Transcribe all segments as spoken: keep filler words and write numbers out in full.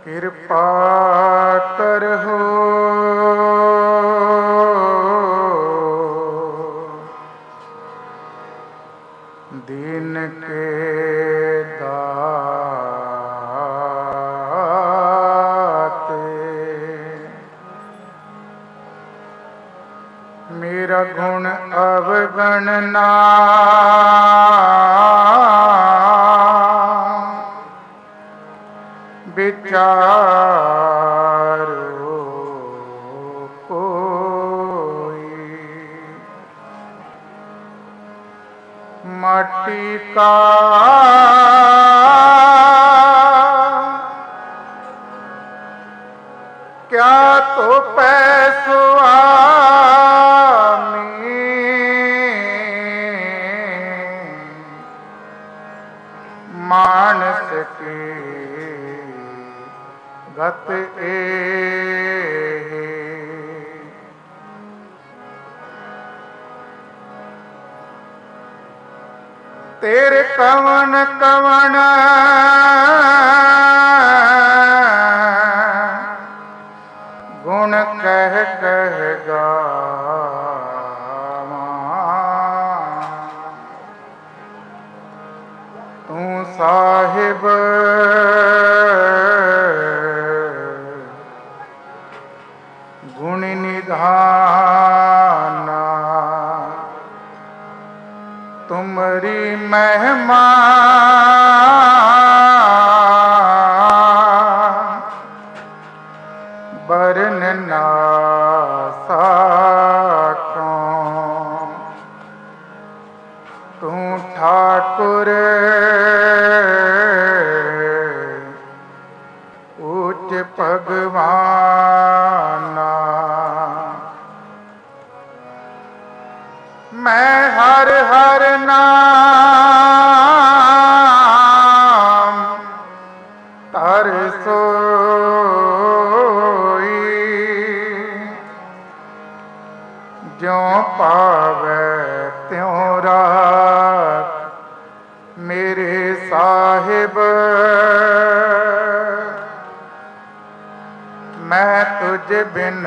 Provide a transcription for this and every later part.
कृपा करहो दीन के दाते। मेरा गुण अवगणना विचारो कोई। माटी का क्या तो पैसवा मानस की गत ए। तेरे कवन कवन गुण कह कह गावां। तू साहिब गुण निधाना। तुमरी महिमा बरन ना साकों। तू ठाकुर उच्च भगवाना। मैं हर हर नाम तर सोई। ज्यों पावे त्यों राख मेरे साहिब। मैं तुझ बिन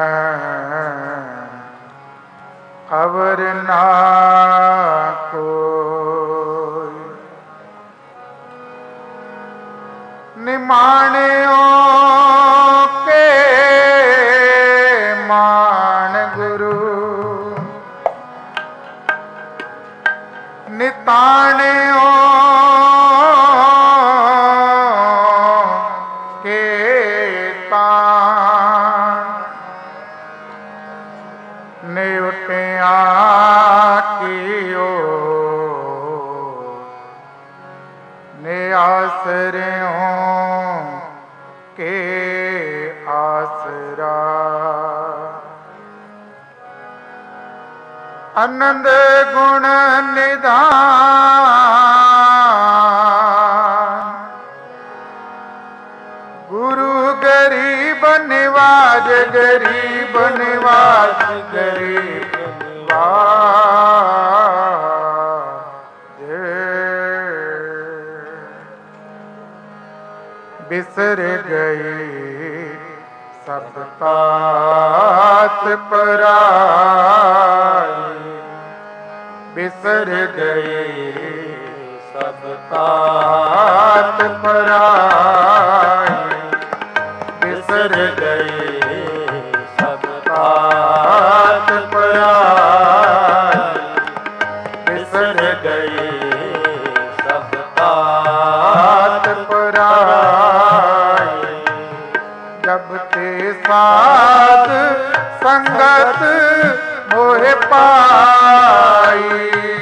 अवर ना कोई। निमाणियों के मान गुरु निताणियों के तान। नेवटिया कियो ने आसरियों के आसरा। आनंद गुण निधान गुरु गरीब निवाज गरीब निवाज गरीब निवाज। बिसर गई सब तात पराई। बिसर गई सब तात पराई। बिसर गई सब तात पराई। बिसर गई सब तात पराई। जब ते साध संगत मोहे पाई।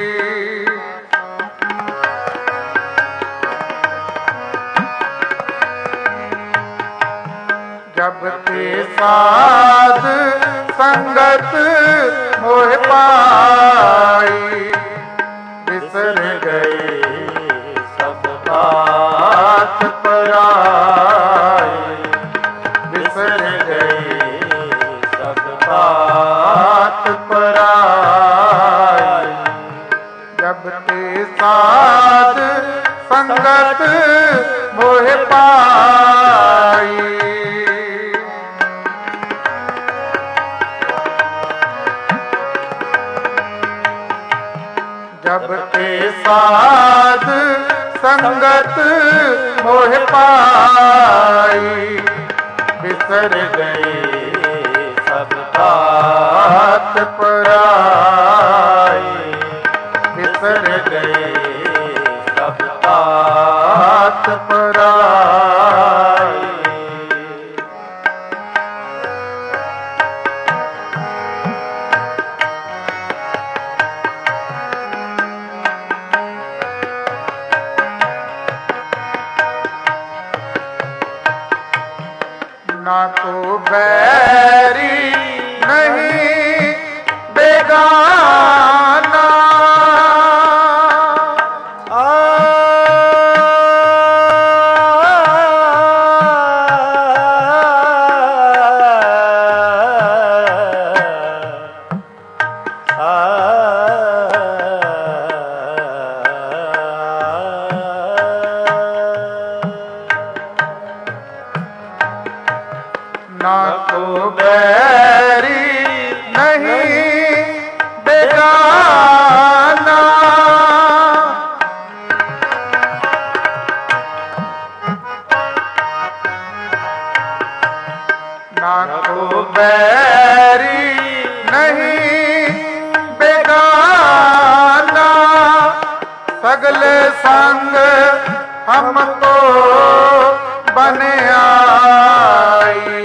जब ते साध संगत मोहे पाई। बिसर गई सब तात पराई। बिसर गई सब तात पराई। जब ते साध संगत मोहे पाई। साध संगत मोह पाई, बिसर गए सब बात पराई, बिसर गए सब बात पराई। ना तो बैरी नहीं बेगाना, आ, आ, ना तो बैरी नहीं बेगाना, ना तो बैरी नहीं बेगाना, सगले संग हमको बने आई,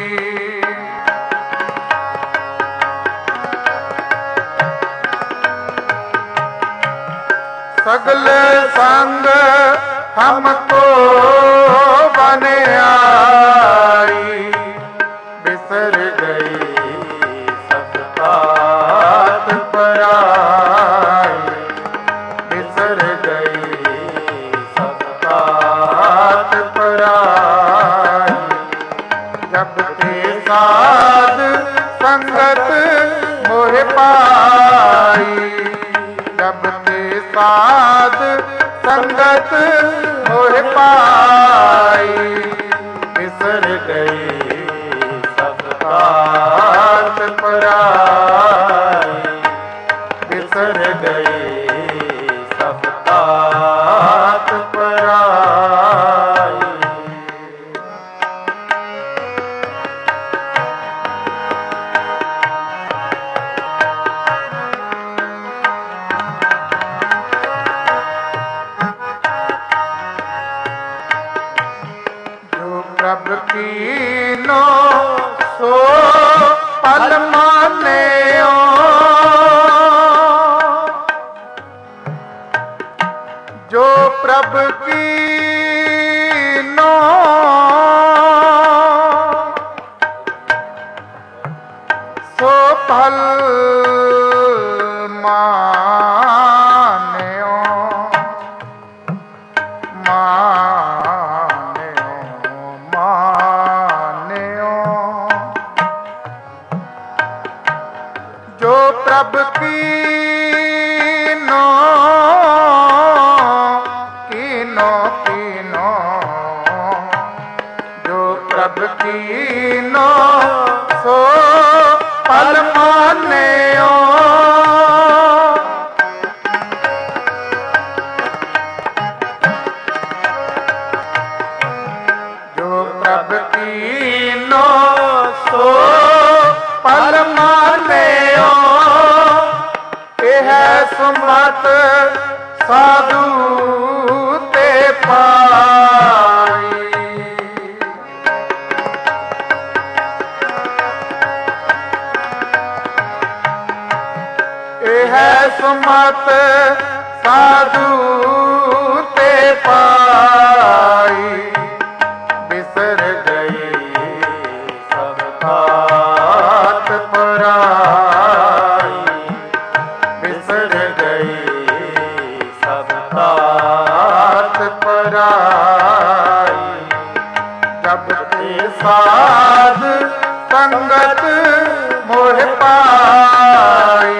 सगले संग हमको बने आई, बिसर गई सब बात पराई, बिसर गई सब बात पराई। जब ते साध संगत मोह पाई, जब ते साध संगत मोह पाई, बिसर गई सब बात पराई, बिसर गई सब बात पराई। प्रभ कीनो सो पल मान्यो, जो प्रभ कीनो सो पल मान्यो, जो प्रभ कीनो कीनो कीनो, जो प्रभ कीनो सो पल मान्यो, जो प्रभ कीनो सो पल मान्यो, सुमत साधु ते पाई, यह सुमत साधु ते पाई, बिसर गई सब बात पराई, बिसर गई सब बात पराई। जब ते साध संगत मोह पाई,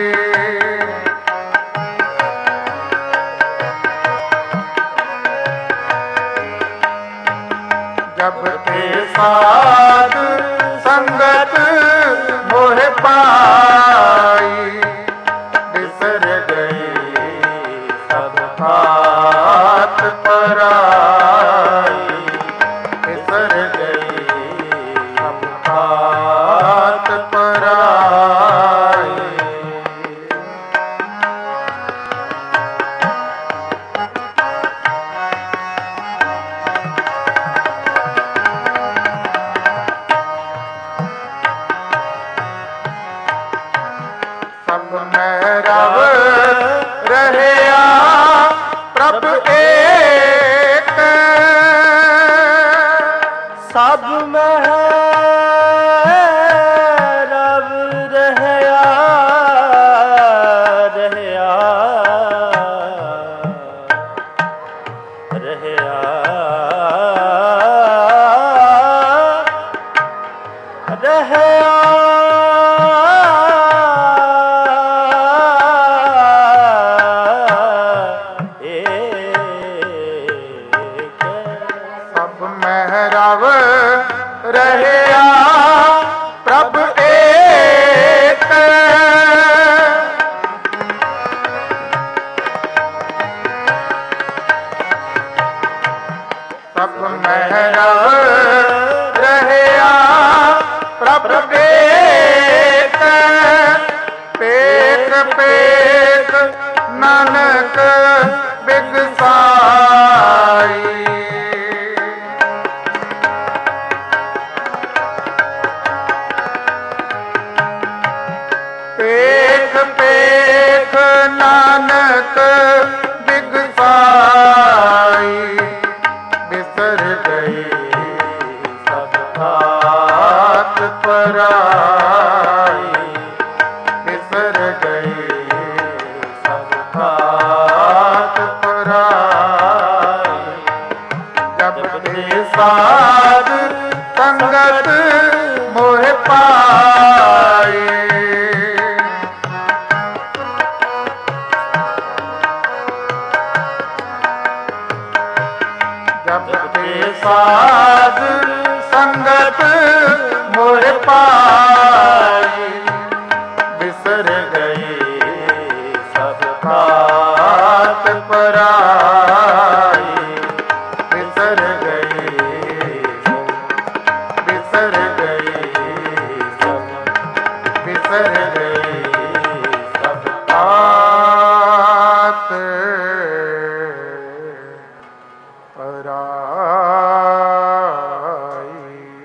जब ते साध संगत मोह पाई, बिसर गई सब पराई, बिसर गई सब बात पराई। सब में रव रहया प्रभ एक, सब में रव रहया रहया रहया रहया रव रहया प्रभ एक, सब में रव रहया प्रभ एक, पेख पेख नानक बिगसाई। पेख पेख नानक बिगसाई, बिसर गई सब बात पराई, बिसर गई सब बात पराई। जब ते साध संगत मोह पाए, जब ते साध संगत मोह पाई, बिसर गई सब बात पराई, बिसर गई बिसर गई सब बिसर गई सब बात पराई।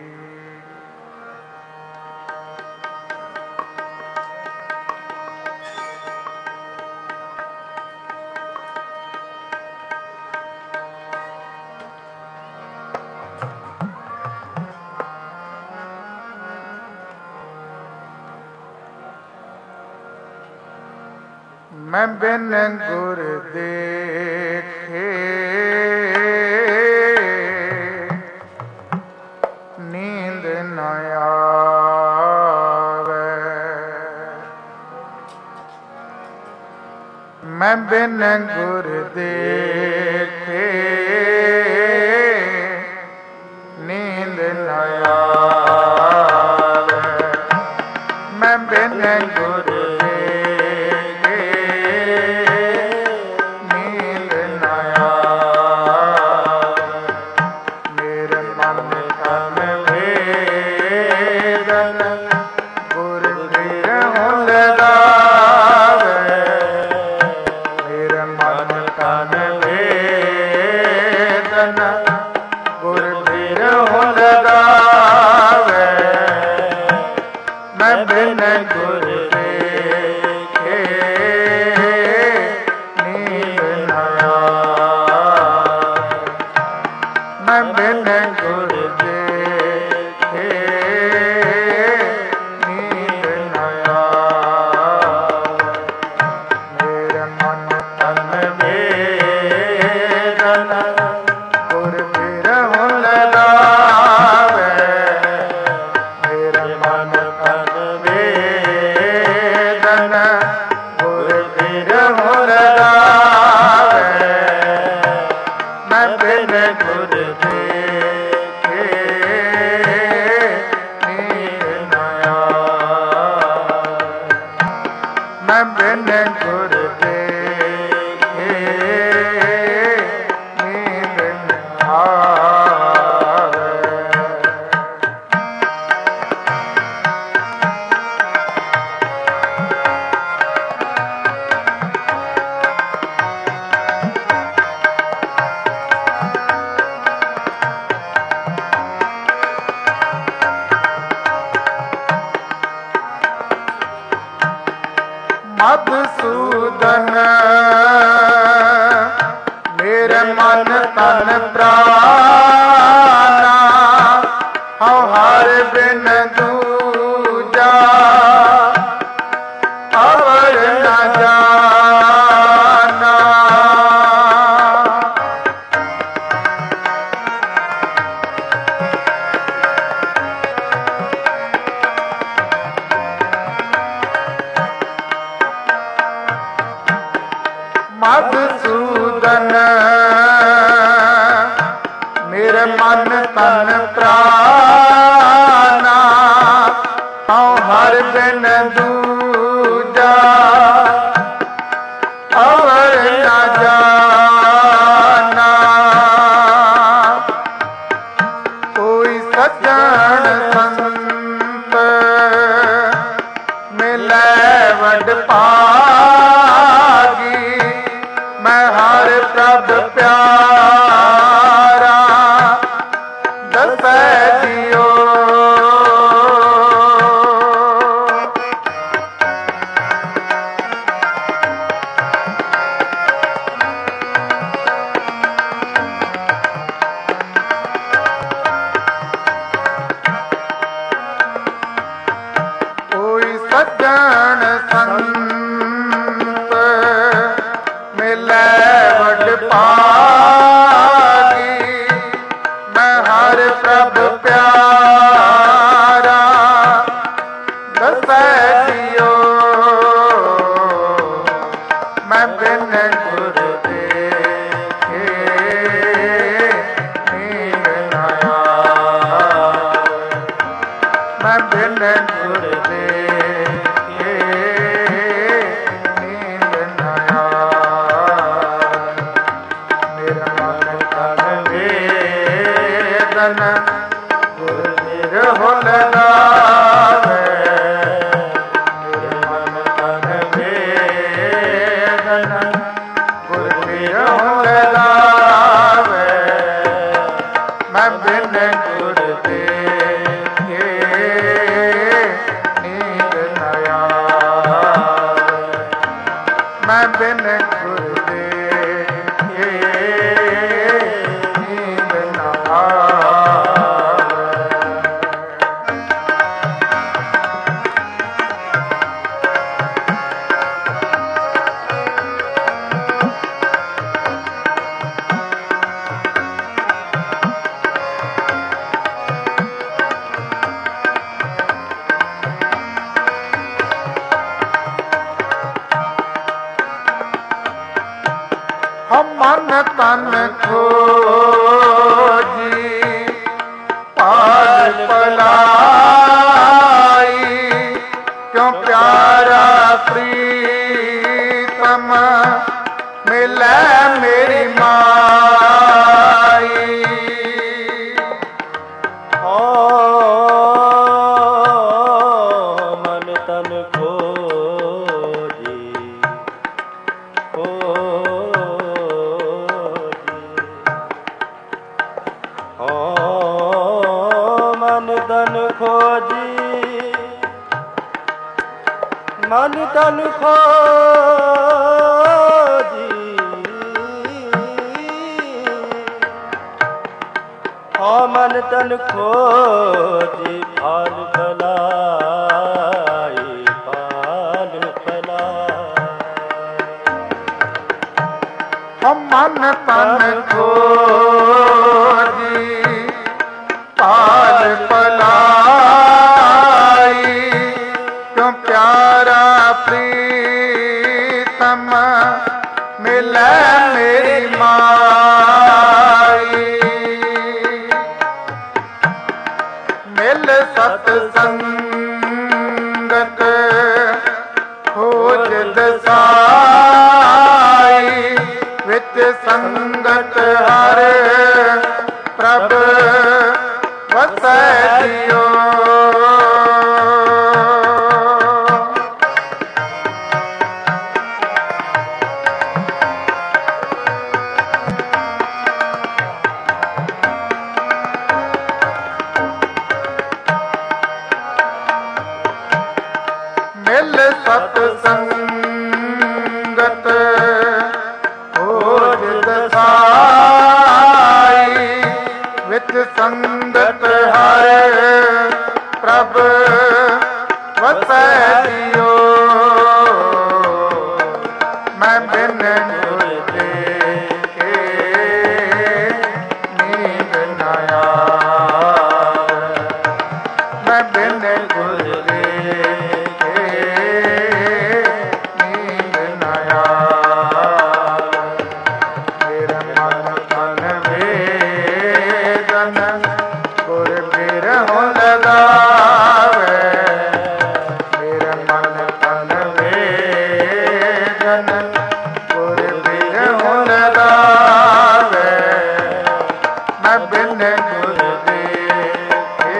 मैं बिन गुर देखे नींद न आवे, मैं बिन गुर देखे नींद न आवे, मैं बिन गुर गुर देखे ਮਧੂਸੂਦਨ ਮੇਰੇ ਮਨ ਤਨ ਪ੍ਰਾਨਾ ਹਉ ਹਰ ਬਿਨ ਦੂਜਾ ਅਵਰ ਨ ਜਾਨਾ। ਮਧੂਸੂਦਨ ਮੇਰੇ ਮਨ ਤਨ ਪ੍ਰਾਨਾ ਹਉ ਹਰ ਬਿਨ ਦੂਜਾ ਅਵਰ ਨ ਜਾਨਾ। ਕੋਈ ਸੱਜਣ ਸੰਤ ਮਿਲੈ ਵਡ ਭਾਗੀ ਮੈਂ ਹਰ ਪ੍ਰਭ ਪਿਆਰਾ ਦਸੈ ਦਿਓ। ਕੋਈ ਸੱਜਣ ਸੰਤ ਮਿਲੈ ਵਡ ਭਾਗੀ ਮੈਂ ਹਰ ਪ੍ਰਭ ਪਿਆਰਾ ਦਸੈ ਦਿਓ। ਮੈਂ ਬਿਨ ਗੁਰ ਦੇਖੇ ਨੀਂਦ ਨ ਆਵੇ। ਮੈਂ ਬਿਨ ਗੁਰ ਦੇਖੇ ਨੀਂਦ ਨ ਆਵੇ। ਮੇਰਾ ਮਨ ਤਨ ਵੇਦਨ ਗੁਰ ਨਿਰਹੁਲ ਲਾਵੇ। ਮੇਰੇ ਮਨ ਤਨ ਵੇਦਨ ਗੁਰ ਨਿਰਹੁਲ ਲਾਵੇ। ਮੈਂ ਬਿਨ ਗੁਰ ਦੇਖੇ ਨੀਂਦ ਨ ਆਵੇ। ਮੈਂ ਬਿਨ ਗੁਰ ਦੇਖੇ ਨੀਂਦ ਨ ਆਵੇ। ਹਮ ਮਨ ਤਨ ਖੋਜੀ ਪਾਲ ਪਲਾਈ ਕਿਉ ਪਿਆਰਾ ਪ੍ਰੀਤਮ ਮਿਲੈ ਮੇਰੀ ਮਾਈ। ਓ ਮਨ ਤਨ ਖੋਜੀ ਮਨ ਤਨ ਖੋਜੀ ਮਨ ਤਨ ਖੋਜੀ ਓ ਮਨ ਤਨ ਖੋਜੀ ਫਲ ਫਲਾਈ ਫਲ ਫਲਾਈ। ਹਮ ਮਨ ਤਨ ਖੋਜੀ ਪਾਲ ਪਲਾਈ ਕਿਉ ਪਿਆਰਾ ਪ੍ਰੀਤਮ ਮਿਲੈ ਮੇਰੀ ਮਾਈ। ਮਿਲ ਸਤ ਸੰਗਤ ਖੋਜ ਦਸਾਈ ਵਿੱਚ ਸੰਗਤ ਹਰ ਪ੍ਰਭ ਵਸੈ ਦਿਓ। ਮਿਲ ਸਤ ਸੰਗ ਸੰਗਤ ਹਰ ਪ੍ਰਭ ਵਸੈ ਜੀਓ। ਮੈਂ ਬਿਨ ਗੁਰ ਦੇਖੇ ਨੀਂਦ ਨ ਆਵੇ। ਮੈਂ ਬਿਨ ਗੁਰ ਦੇਖੇ ਨੀਂਦ ਨ ਆਵੇ। ਮੇਰੇ ਮਨ ਤਨ ਵੇਦਨ ਗੁਰ ਬਿਰਹੁ ਲਗਾਵੇ। ਮੇਰੇ ਮਨ ਤਨ ਵੇਦਨ ਗੁਰ ਬਿਰਹੁ ਲਗਾਵੇ। ਮੈਂ ਬਿਨ ਗੁਰ ਦੇਖੇ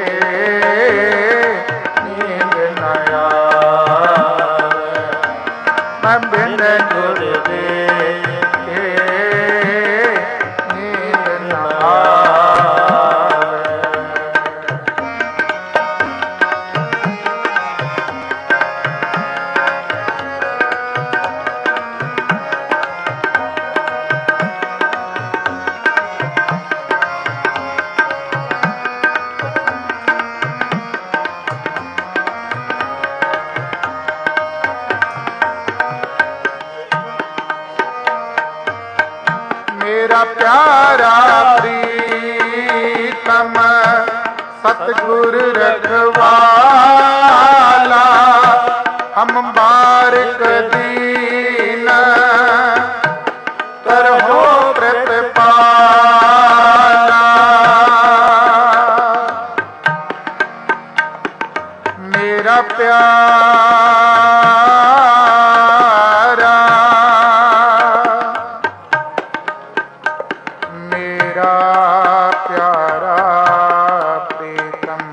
ਨੀਂਦ ਨ ਆਵੇ। ਮੈਂ ਬਿਨ ਗੁਰ ਦੇਖੇ ਨੀਂਦ ਨ ਆਵੇ। ਮੇਰਾ ਪਿਆਰਾ ਪ੍ਰੀਤਮ ਸਤਿਗੁਰ ਰਖਵਾਲਾ। ਹਮ ਬਾਰਿਕ ਦੀਨ ਕਰਹੁ ਪ੍ਰਤਪਾਲਾ। ਮੇਰਾ ਪਿਆਰਾ ਮੇਰਾ ਪਿਆਰਾ ਪ੍ਰੀਤਮ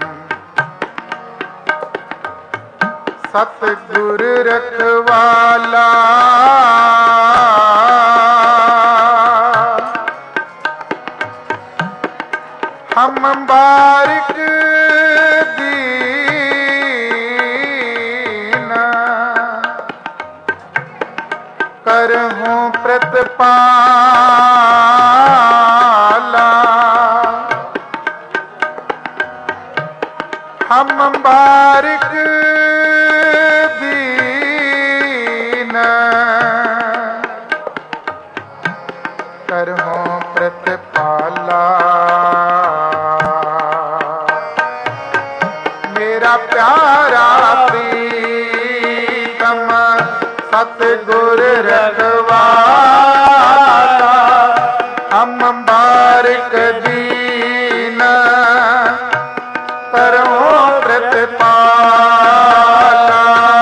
ਸਤਿਗੁਰ ਰਖਵਾਲਾ। ਹਮ ਬਾਰਿਕ ਦੀਨ ਕਰਹੁ ਪ੍ਰਤਪਾਲਾ। ਹਮ ਬਾਰਿਕ ਦੀਨ ਕਰਹੁ ਪ੍ਰਤਪਾਲਾ। ਮੇਰਾ ਪਿਆਰਾ ਪ੍ਰੀਤਮ ਸਤਿਗੁਰ ਰਖਵਾਲਾ। ਹਮ ਬਾਰਿਕ ਦੀਨ ਕਰਹੁ ਪ੍ਰਤਪਾਲਾ।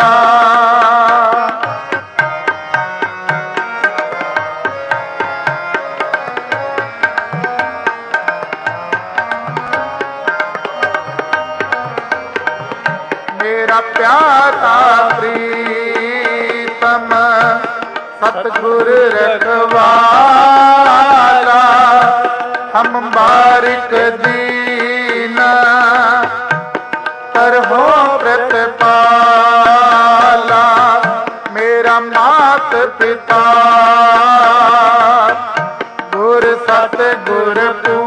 ਮੇਰਾ ਪਿਆਰਾ ਪ੍ਰੀਤਮ ਸਤਿਗੁਰ ਰਖਵਾਲਾ। ਹਮ ਬਾਰਿਕ ਦੀਨ ਕਰਹੁ ਪ੍ਰਤਪਾਲਾ। ਮੇਰਾ ਮਾਤ ਪਿਤਾ ਗੁਰ ਸਤਿਗੁਰ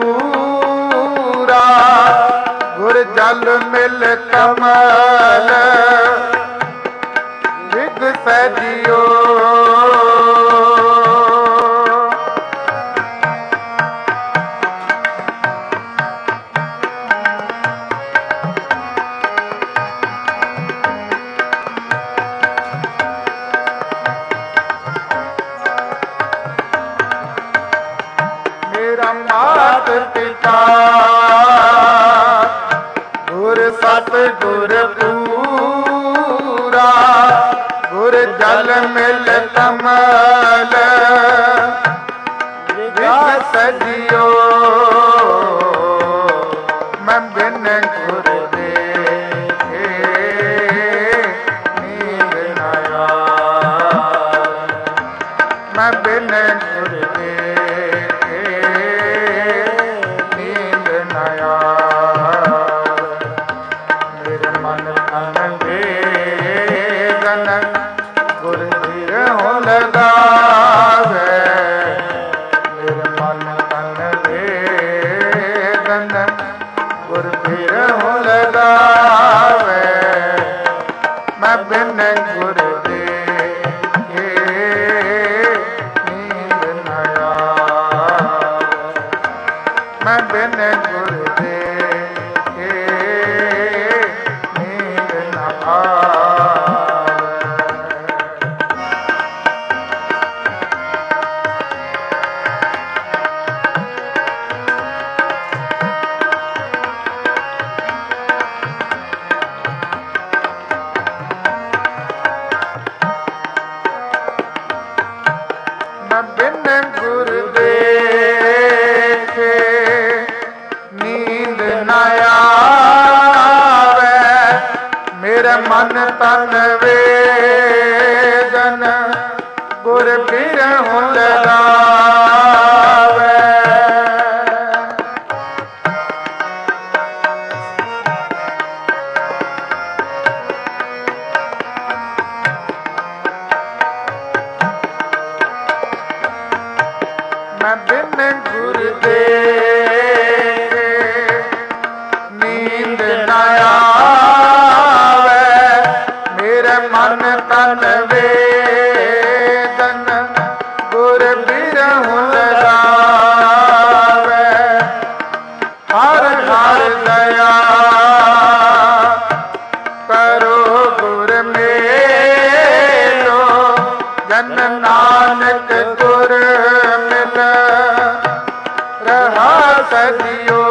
ਪੂਰਾ। ਗੁਰ ਜਲ ਮਿਲ ਕਮਲ ਵਿਗਸੈ ਜੀਓ। ਮੇਰਾ ਮਾਤ ਪਿਤਾ ਗੁਰ ਸਤਿਗੁਰ ਪੂਰਾ। ਗੁਰ ਜਲ ਮਿਲ ਕਮਲ ਵਿਗਸੈ ਜੀਓ। ਮੈਂ ਬਿਨ ਗੁਰ ਦੇਖੇ ਨੀਂਦ ਨ ਆਵੇ। ਮੈਂ ਬਿਨ ਗੁਰ ਦੇਖੇ ਨੀਂਦ ਨ ਆਵੇ। ਮੇਰੇ ਮਨ ਤਨ ਵੇਦਨ ਗੁਰ ਬਿਰਹੁ ਲਗਾਵੇ। ਮੇਰੇ ਮਨ ਤਨ ਵੇਦਨ ਗੁਰ ਬਿਰਹੁ ਲਗਾਵੇ ਮੈਂ ਬਿਨ ਗੁਰ ਦੇ ਨੀਂਦ ਨ ਆਵੇ ਮੈਂ ਬਿਨ ਗੁਰ ਦੇ ਨੀਂਦ ਨ ਆਵੇ ਮੈਂ ਬਿਨ ਗੁਰ ਦੇਖੇ ਨੀਂਦ ਨ ਆਵੇ ਮੇਰੇ ਮਨ ਤਨ ਵੇਦਨ ਗੁਰ ਬਿਰਹੁ ਲਗਾਵੇ ਮੈਂ ਬਿਨ ਗੁਰ ਦੇ ਨੀਂਦ ਨ ਆਵੇ ਮੇਰੇ ਮਨ ਤਨ ਵੇਦਨ ਗੁਰ ਬਿਰਹੁ ਲਗਾਵੇ ਹਰ ਹਰ ਦਇਆ ਕਰੋ ਗੁਰ ਮੇਲੋ ਜਨ ਨਾਨਕ ਗੁਰ ਮਿਲ ਰਹਾ ਸਦੀਓ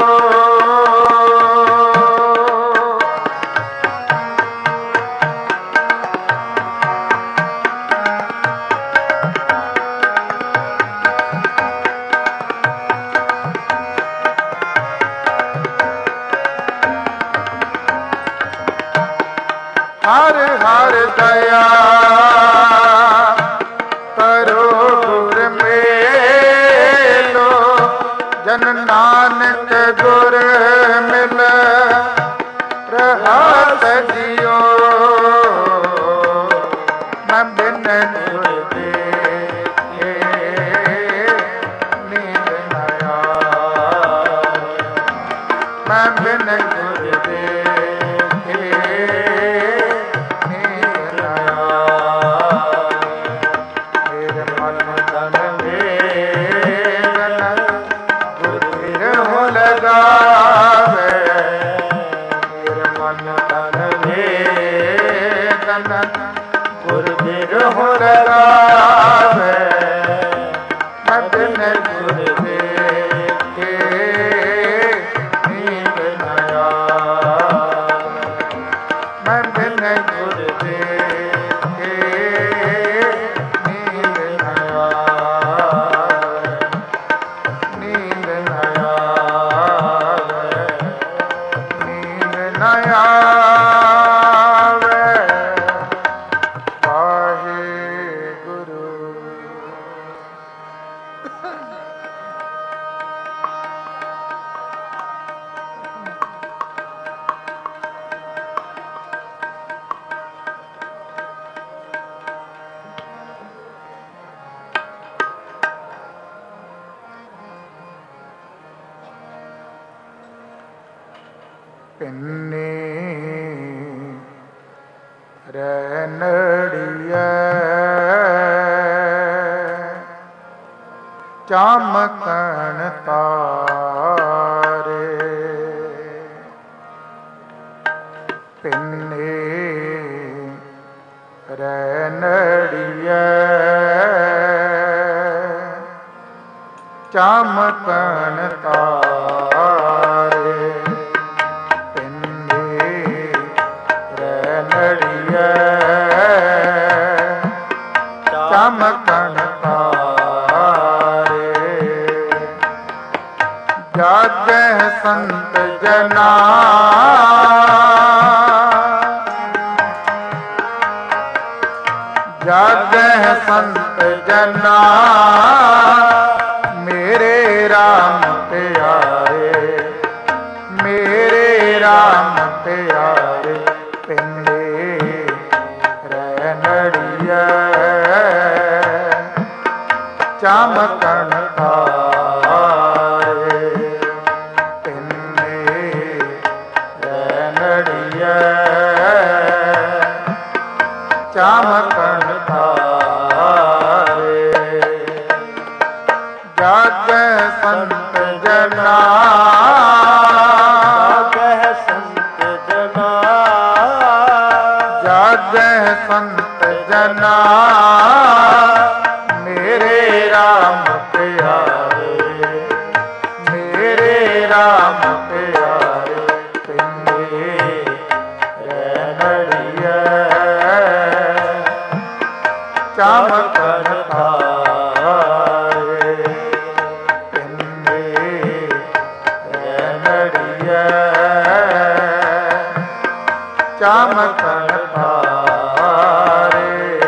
ਹਰ ਹਰ ਦਇਆ ਕਰੋ ਗੁਰ ਮੇਲੋ ਜਨ ਨਾਨਕ ਗੁਰ ਮਿਲ ਰਹਾ ਸਦੀਓ ਮੈਂ ਬਿਨ ਗੁਰ ਦੇ ਨੀਂਦ ਨ ਆਵੇ ਮੈਂ ਬਿਨ ਗੁਰ ਦੇ ਗੁਰ ਬਿਰਹੁ ਲਗਾਵੇ ਮੈਂ ਬਿਨ ਗੁਰ ਦੇਖੇ ਨੀਂਦ ਨ ਆਵੇ ਮੈਂ ਬਿਨ ਗੁਰ ਦੇਖੇ ਨੀਂਦ ਨ ਆਵੇ ਨੀਂਦ ਨ ਆਵੇ ਨੀਂਦ ਨ ਆਵੇ ਪਿੰਨੇ ਰੈਣੜੀਐ ਚਮਕਣ ਤਾਰੇ ਪਿੰਨੇ ਰੈਣੜੀਐ ਚਮਕਣ ਤਾਰੇ ਚਮਕਣ ਤਾਰੇ ਜਾਗੈ ਸੰਤ ਜਨਾ ਜਾਗੈ ਸੰਤ ਜਨਾ ਮੇਰੇ RAM ਪਿਆਰੇ ਮੇਰੇ RAM ਪਿਆਰੇ ਪਿੰਡੇ ਰੈਣੜੀਐ ਚਮਕਣ ਤਾਰੇ ਪਿੰਡੇ ਚਮਕਣ ਤਾਰੇ। ਜਾਗੈ ਸੰਤ ਜਨਾ, ਜਾਗੈ ਸੰਤ ਜਨਾ, ਜਾਗੈ ਸੰਤ ਜਨਾ, ਮੇਰੇ RAM ਪਿਆਰੇ, ਮੇਰੇ RAM ਪਿਆਰੇ, ਪਿੰਡੇ ਰਹਿਣੜੀਐ ਚਮਕਣ ਤਾਰੇ। ਪਿੰਡੇ ਰਹਿਣੜੀਐ ਚਮਕਣ ਤਾਰੇ।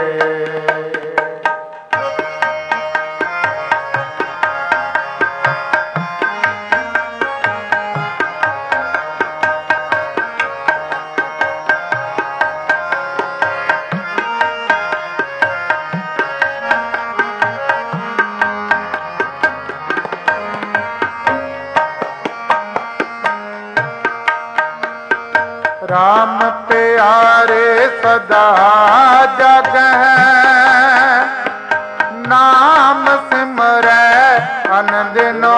RAM ਪਿਆਰੇ ਸਦਾ ਜਗਹਿ, ਨਾਮ ਸਿਮਰੈ ਅਨੰਦਿਨੋ।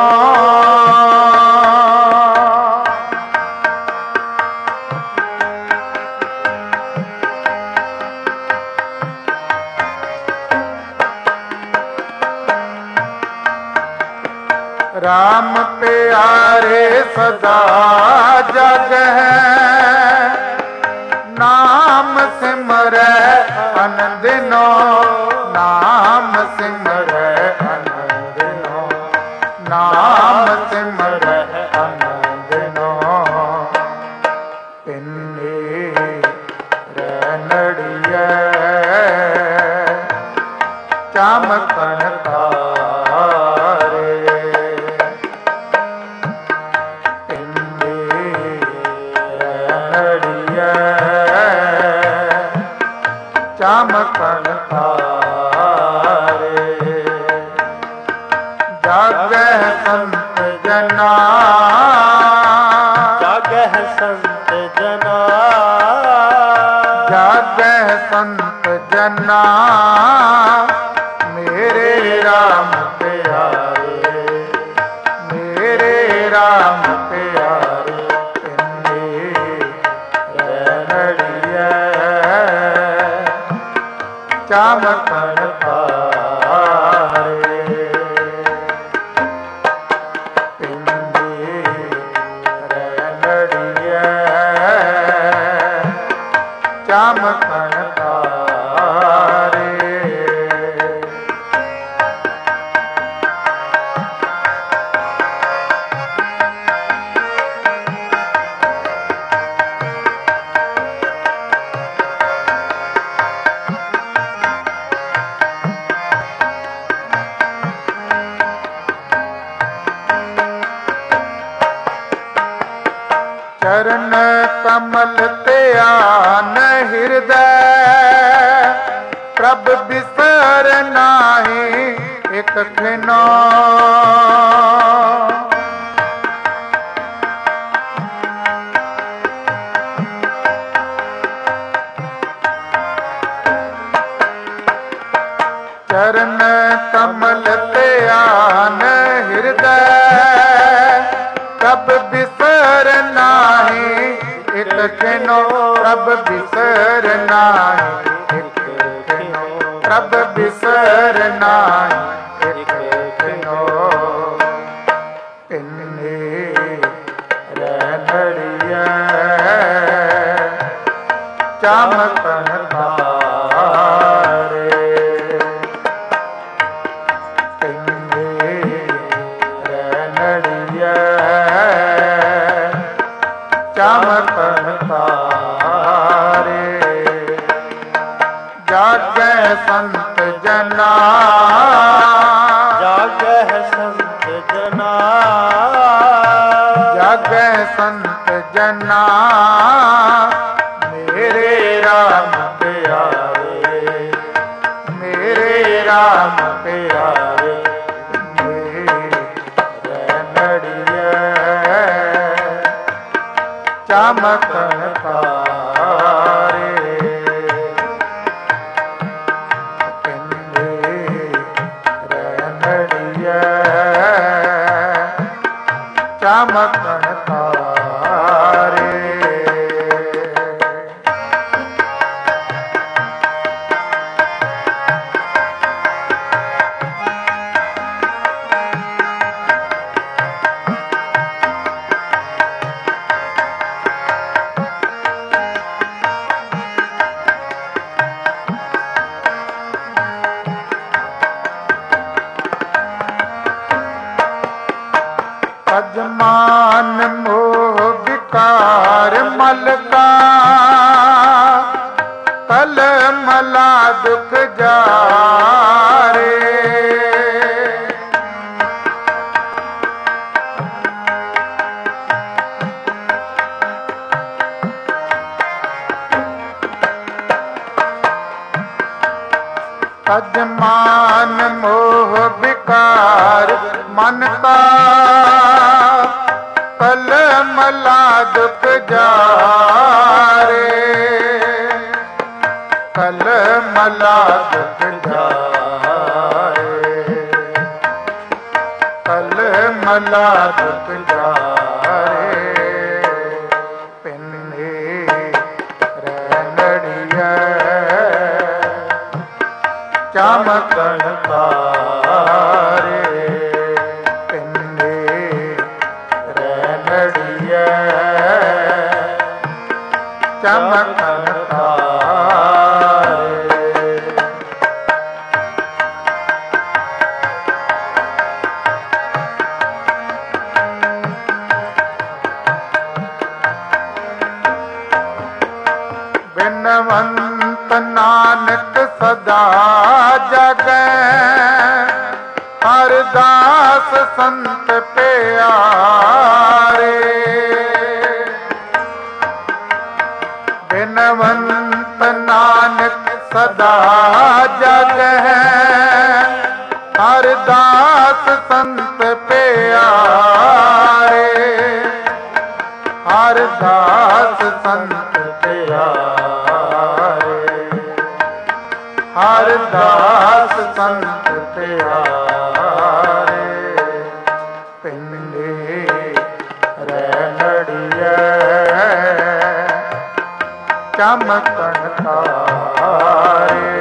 RAM ਪਿਆਰੇ ਸਦਾ ਜਗਹਿ, ਨਾਮ ਸਿਮਰੈ ਅਨੰਦਿਨੋ। ਨਾਮ ਸਿਮਰੈ ਅਨੰਦਿਨੋ, ਨਾਮ ਸਿਮਰੈ ਅਨੰਦਿਨੋ। ਪਿੰਡੇ ਰਹਿਣੜੀਐ ਚਮਕਣ ਤਾਰੇ। ਪਿੰਡੇ ਰਹਿਣੜੀਐ ਚਮਕਣ ਤਾਰੇ। ਜਾਗੈ ਸੰਤ ਜਨਾ, ਜਾਗੈ ਸੰਤ ਜਨਾ, ਜਾਗੈ ਸੰਤ ਜਨਾ, ਮੇਰੇ RAM ਪਿਆਰੇ, ਮੇਰੇ RAM ਪਿਆਰੇ, ਪਿੰਡੇ ਰਹਿਣੜੀਐ ਚਮਕਣ ਤਾਰੇ। ਪਿੰਡੇ ਰਹਿਣੜੀਐ ਚਮਕਣ ਤਾਰੇ। ਚਰਨ ਕਮਲ ਧਿਆਨ ਹਿਰਦੈ, ਪ੍ਰਭ ਬਿਸਰ ਨਾਹੀ ਇਕ ਖਿਨੋ। ਚਰਨ ਕਮਲ ਧਿਆਨ ਹਿਰਦੈ, ਪ੍ਰਭ ਬਿਸਰ ਨਾਹੀ ਇਕ ਖਿਨੋ। ਪ੍ਰਭ ਬਿਸਰ ਨਾਹੀ ਇਕ ਖਿਨੋ, ਪ੍ਰਭ ਬਿਸਰ ਨਾਹੀ ਇਕ ਖਿਨੋ। ਪਿੰਡੇ ਰਹਿਣੜੀਐ ਚਮਕਣ ਤਾਰੇ। ਪਿੰਡੇ ਰਹਿਣੜੀਐ ਚਮਕਣ ਤਾਰੇ। ਜਾਗੈ ਸੰਤ ਜਨਾ, ਜਾਗੈ ਸੰਤ ਜਨਾ, ਜਾਗੈ ਸੰਤ ਜਨਾ, ਮੇਰੇ RAM ਪਿਆਰੇ, ਮੇਰੇ RAM ਪਿਆਰੇ, ਰਹਿਣੜੀਐ ਚਮਕਣ ਤਾਰੇ। मल का कल मला दुख जारे। अजमान मोह विकार मन का कल मला दुख जारे। कल मला दुख जारे। कल मला दुख जारे। पिन्ने रैनड़िया चमकन तारे। पिन्ने रैनड़िया चमकन तारे। बिनवंत नानक सदा जगै हर दास संत प्यारे। बिनवंत नानक सदा जगै हर दास संत प्यारे। हर दास संत प्यारे। हर दास संत प्यारे। पिंडे रैनड़िया चमकन तारे।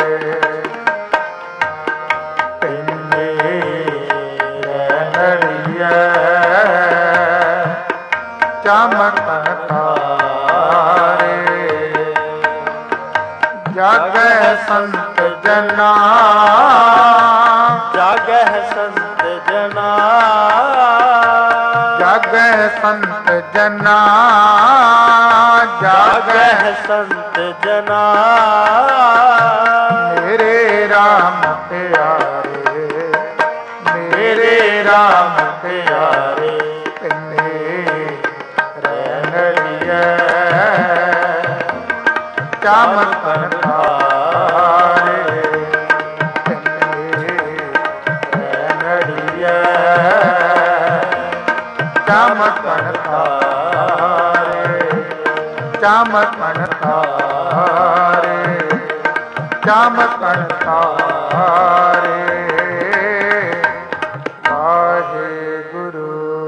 पिंडे रैनड़िया चमकन तारे। जागै संत जना जागै संत जना जागै संत जना जागै जागै संत जना। मेरे राम प्यारे मेरे राम प्यारे। पिन्ने रैनड़िया चमकन तारे। पिन्ने रैनड़िया चमकन तारे। चमकन तारे। चमकन तारे।